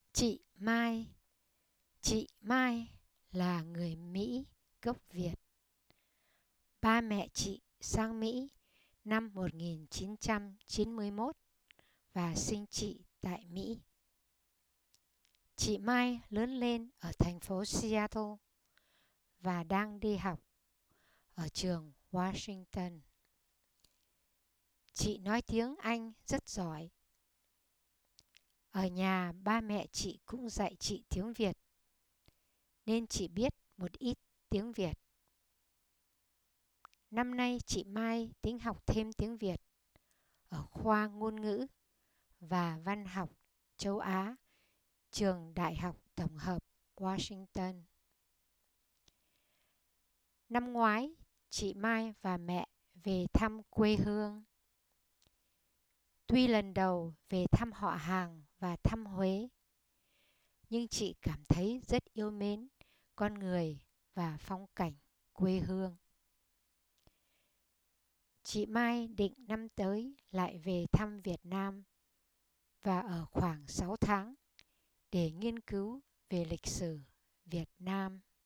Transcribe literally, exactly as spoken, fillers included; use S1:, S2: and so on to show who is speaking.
S1: Chị Mai. Chị Mai là người Mỹ gốc Việt. Ba mẹ chị sang Mỹ năm một nghìn chín trăm chín mươi mốt và sinh chị tại Mỹ. Chị Mai lớn lên ở thành phố Seattle và đang đi học ở trường Washington. Chị nói tiếng Anh rất giỏi. Ở nhà ba mẹ chị cũng dạy chị tiếng Việt, nên chị biết một ít tiếng Việt. Năm nay chị Mai tính học thêm tiếng Việt ở khoa ngôn ngữ và văn học châu Á, trường Đại học Tổng hợp Washington. Năm ngoái, chị Mai và mẹ về thăm quê hương. Tuy lần đầu về thăm họ hàng và thăm Huế, nhưng chị cảm thấy rất yêu mến con người và phong cảnh quê hương. Chị Mai định năm tới lại về thăm Việt Nam và ở khoảng sáu tháng để nghiên cứu về lịch sử Việt Nam.